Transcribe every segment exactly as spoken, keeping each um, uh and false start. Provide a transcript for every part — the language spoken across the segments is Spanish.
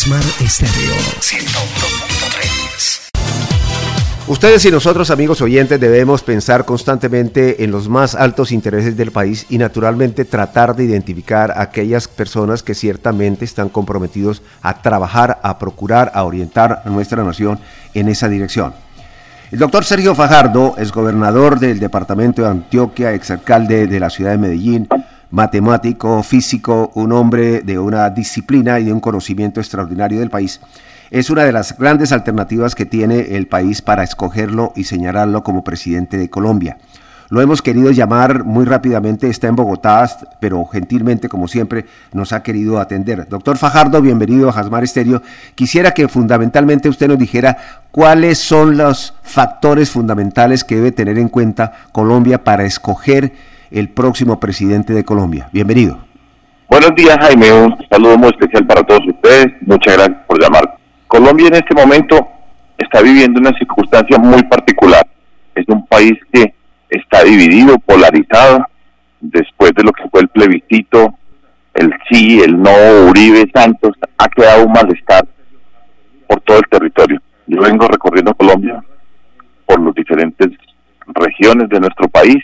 Jasmar Estéreo ciento uno punto tres. Ustedes y nosotros, amigos oyentes, debemos pensar constantemente en los más altos intereses del país y naturalmente tratar de identificar a aquellas personas que ciertamente están comprometidos a trabajar, a procurar, a orientar a nuestra nación en esa dirección. El doctor Sergio Fajardo, exgobernador del departamento de Antioquia, exalcalde de la ciudad de Medellín, matemático, físico, un hombre de una disciplina y de un conocimiento extraordinario del país, es una de las grandes alternativas que tiene el país para escogerlo y señalarlo como presidente de Colombia. Lo hemos querido llamar muy rápidamente, está en Bogotá, pero gentilmente, como siempre, nos ha querido atender. Doctor Fajardo, bienvenido a Jasmar Estéreo. Quisiera que fundamentalmente usted nos dijera cuáles son los factores fundamentales que debe tener en cuenta Colombia para escoger el próximo presidente de Colombia. Bienvenido. Buenos días, Jaime. Un saludo muy especial para todos ustedes. Muchas gracias por llamar. Colombia en este momento está viviendo una circunstancia muy particular. Es un país que está dividido, polarizado, después de lo que fue el plebiscito, el sí, el no, Uribe, Santos, ha quedado un malestar por todo el territorio. Yo vengo recorriendo Colombia por las diferentes regiones de nuestro país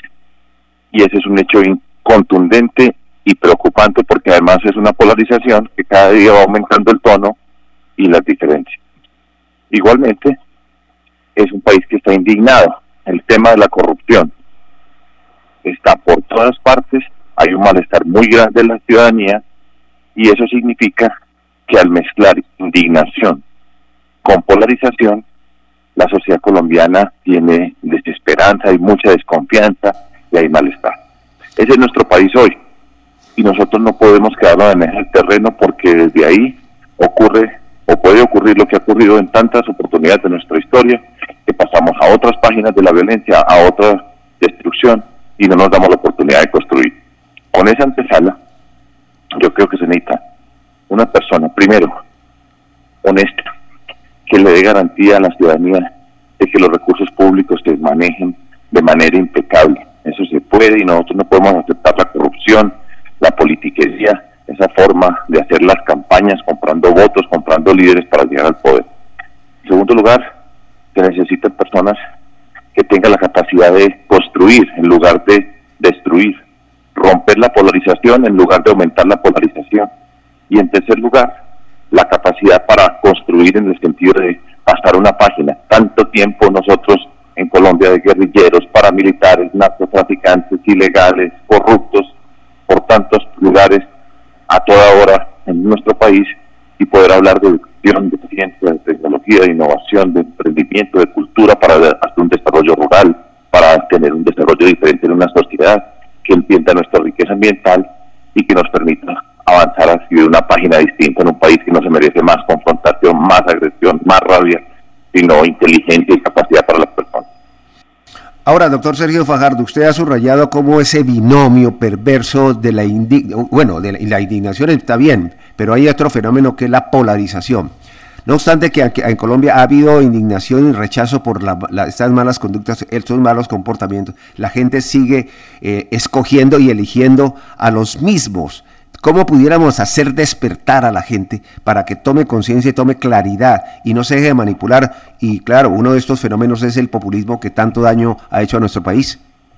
y ese es un hecho contundente y preocupante porque además es una polarización que cada día va aumentando el tono y las diferencias. Igualmente, es un país que está indignado. El tema de la corrupción está por todas partes, hay un malestar muy grande en la ciudadanía y eso significa que al mezclar indignación con polarización, la sociedad colombiana tiene desesperanza, hay mucha desconfianza y hay malestar. Ese es nuestro país hoy y nosotros no podemos quedarnos en ese terreno porque desde ahí ocurre o puede ocurrir lo que ha ocurrido en tantas oportunidades de nuestra historia, que pasamos a otras páginas de la violencia, a otra destrucción, y no nos damos la oportunidad de construir. Con esa antesala, yo creo que se necesita una persona, primero, honesta, que le dé garantía a la ciudadanía de que los recursos públicos se manejen de manera impecable. Eso se puede y nosotros no podemos aceptar la corrupción, la politiquería, esa forma de hacer las campañas comprando votos, comprando líderes para llegar al poder. En segundo lugar, se necesitan personas que tengan la capacidad de construir en lugar de destruir, romper la polarización en lugar de aumentar la polarización. Y en tercer lugar, la capacidad para construir en el sentido de pasar una página. Tanto tiempo nosotros en Colombia de guerrilleros, paramilitares, narcotraficantes, ilegales, corruptos, por tantos lugares, a toda hora en nuestro país y poder hablar de educación, de ciencia, de tecnología, de innovación, de emprendimiento, de cultura para hacer un desarrollo rural, para tener un desarrollo diferente en una sociedad que entienda nuestra riqueza ambiental y que nos permita avanzar hacia una página distinta en un país que no se merece más confrontación, más agresión, más rabia, sino inteligencia y capacidad para las personas. Ahora, doctor Sergio Fajardo, usted ha subrayado cómo ese binomio perverso de la indignación, bueno, de la, la indignación está bien, pero hay otro fenómeno que es la polarización. No obstante que en Colombia ha habido indignación y rechazo por la, la, estas malas conductas, estos malos comportamientos, la gente sigue eh, escogiendo y eligiendo a los mismos. ¿Cómo pudiéramos hacer despertar a la gente para que tome conciencia y tome claridad y no se deje de manipular? Y claro, uno de estos fenómenos es el populismo que tanto daño ha hecho a nuestro país.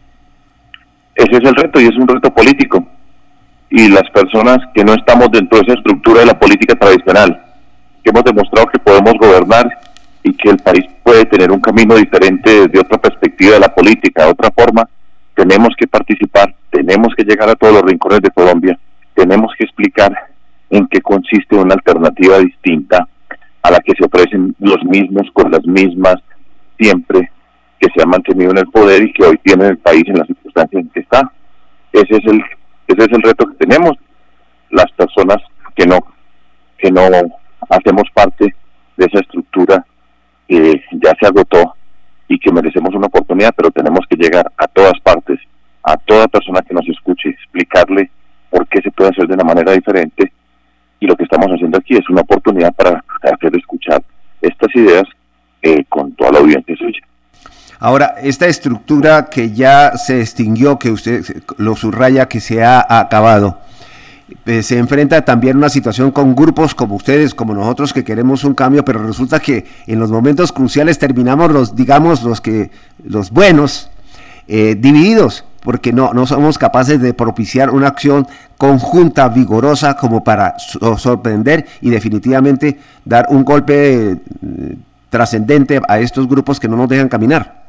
Ese es el reto y es un reto político. Y las personas que no estamos dentro de esa estructura de la política tradicional, que hemos demostrado que podemos gobernar y que el país puede tener un camino diferente desde otra perspectiva de la política, de otra forma, tenemos que participar, tenemos que llegar a todos los rincones de Colombia. Tenemos que explicar en qué consiste una alternativa distinta a la que se ofrecen los mismos con las mismas siempre que se han mantenido en el poder y que hoy tiene el país en las circunstancias en que está. Ese es el ese es el reto que tenemos las personas que no que no hacemos parte de esa estructura que ya se agotó y que merecemos una oportunidad, pero tenemos que llegar a todas partes, a toda persona que nos escuche, explicarle por qué se puede hacer de una manera diferente, y lo que estamos haciendo aquí es una oportunidad para hacer escuchar estas ideas eh, con toda la audiencia suya. Ahora, esta estructura que ya se extinguió, que usted lo subraya que se ha acabado, eh, se enfrenta también a una situación con grupos como ustedes, como nosotros, que queremos un cambio, pero resulta que en los momentos cruciales terminamos los, digamos, los que, los buenos, eh, divididos, porque no, no somos capaces de propiciar una acción conjunta, vigorosa, como para so- sorprender y definitivamente dar un golpe eh, trascendente a estos grupos que no nos dejan caminar.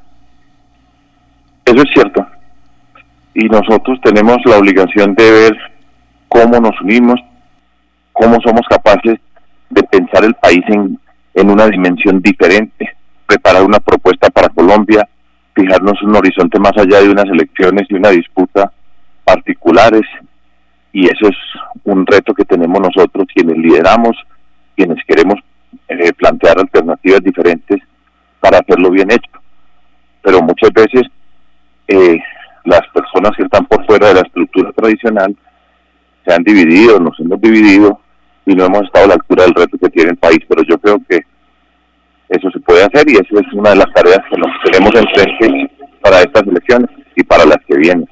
Eso es cierto. Y nosotros tenemos la obligación de ver cómo nos unimos, cómo somos capaces de pensar el país en, en una dimensión diferente, preparar una propuesta para Colombia, fijarnos un horizonte más allá de unas elecciones y una disputa particulares, y eso es un reto que tenemos nosotros, quienes lideramos, quienes queremos eh, plantear alternativas diferentes para hacerlo bien hecho. Pero muchas veces eh, las personas que están por fuera de la estructura tradicional se han dividido, nos hemos dividido y no hemos estado a la altura del reto que tiene el país, pero yo creo que eso se puede hacer y eso es una de las tareas que nos tenemos enfrente para estas elecciones y para las que vienen.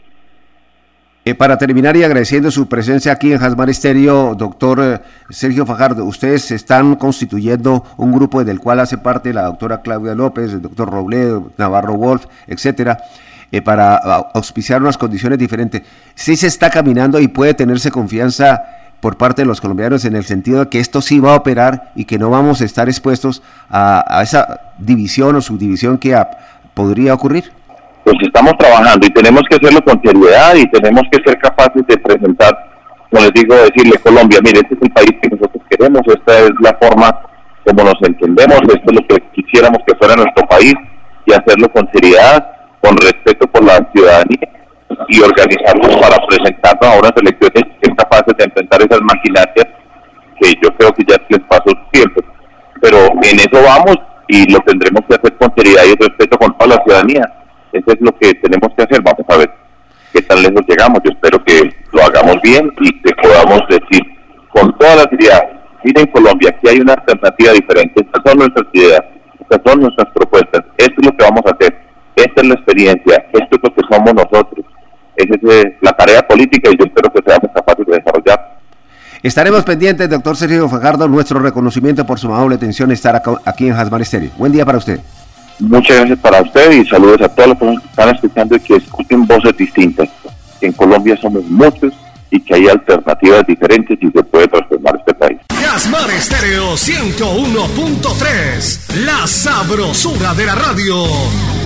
Eh, para terminar y agradeciendo su presencia aquí en Jasmine Estéreo, doctor eh, Sergio Fajardo, ustedes están constituyendo un grupo del cual hace parte la doctora Claudia López, el doctor Robledo, Navarro Wolf, etcétera, eh, para auspiciar unas condiciones diferentes. Sí se está caminando y puede tenerse confianza por parte de los colombianos en el sentido de que esto sí va a operar y que no vamos a estar expuestos a, a esa división o subdivisión que a, podría ocurrir. Pues estamos trabajando y tenemos que hacerlo con seriedad y tenemos que ser capaces de presentar, como les digo, decirle Colombia, mire, este es el país que nosotros queremos, esta es la forma como nos entendemos, esto es lo que quisiéramos que fuera nuestro país y hacerlo con seriedad, con respeto por la ciudadanía y organizarnos para presentarnos a unas elecciones que sean capaces de enfrentar esas maquinarias que yo creo que ya les pasó su tiempo. Pero en eso vamos y lo tendremos que hacer con seriedad y respeto con toda la ciudadanía. Eso es lo que tenemos que hacer. Vamos a ver qué tan lejos llegamos. Yo espero que lo hagamos bien y que podamos decir con toda la seriedad, miren Colombia, aquí hay una alternativa diferente, estas son nuestras ideas, estas son nuestras propuestas, esto es lo que vamos a hacer, esta es la experiencia, esto es lo que somos nosotros. Esa es la tarea política y yo espero que seamos capaces de desarrollar. Estaremos pendientes, doctor Sergio Fajardo, nuestro reconocimiento por su amable atención estar acá, aquí en Jasmine Estéreo. Buen día para usted. Muchas gracias para usted y saludos a todas las personas que están escuchando y que escuchen voces distintas. En Colombia somos muchos y que hay alternativas diferentes y se puede transformar este país. Jasmine Estéreo ciento uno punto tres, la sabrosura de la radio.